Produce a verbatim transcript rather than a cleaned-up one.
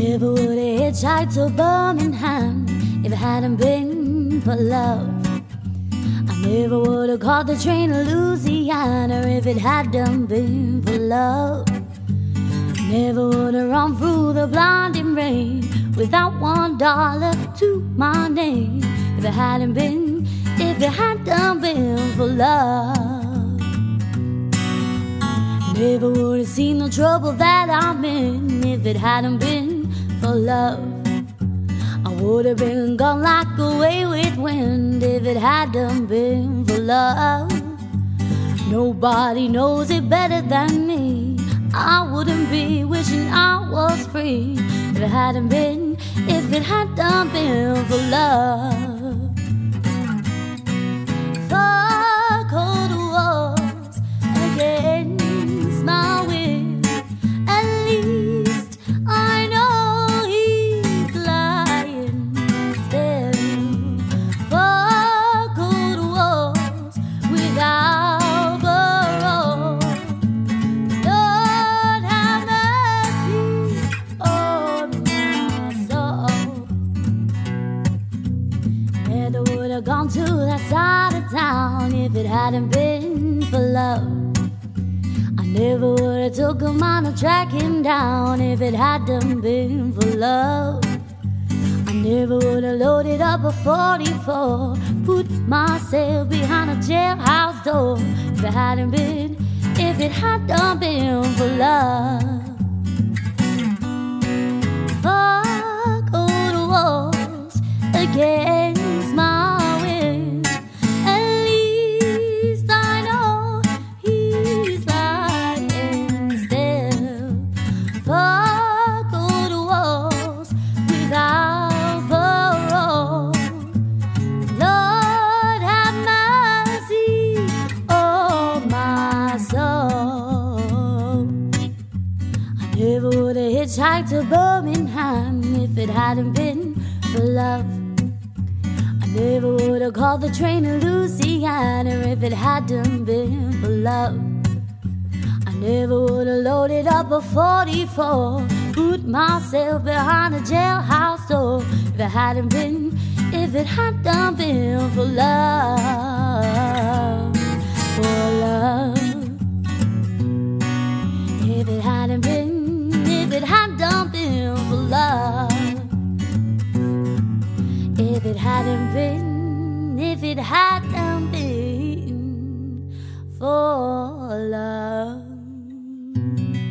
Never would have hitchhiked to Birmingham if it hadn't been for love. I never would have caught the train to Louisiana if it hadn't been for love. Never would have run through the blinding rain without one dollar to my name if it hadn't been, if it hadn't been for love. Never would have seen the trouble that I'm in if it hadn't been for love. I would have been gone like a wayward wind if it hadn't been for love. Nobody knows it better than me. I wouldn't be wishing I was free if it hadn't been, if it hadn't been for love. For cold walls against my will, at least I know he's lying still. For cold walls without parole, Lord have mercy on my soul. Never would have gone to that side of town if it hadn't been for love. I never would have took a mind to track him down if it hadn't been for love. I never would have loaded up a forty-four, put myself behind a jailhouse door if it hadn't been, if it hadn't been for love. For cold walls against my will, at least I know he's lying still. For cold walls without parole, Lord have mercy on my soul. I never would have hitchhiked to Birmingham if it hadn't been for love. I never would have called the train to Louisiana if it hadn't been for love. I never would have loaded up a forty-four, put myself behind a jailhouse door if it hadn't been, if it hadn't been for love, for love. If it hadn't been, if it hadn't been for love. If it hadn't been, if it hadn't been for love.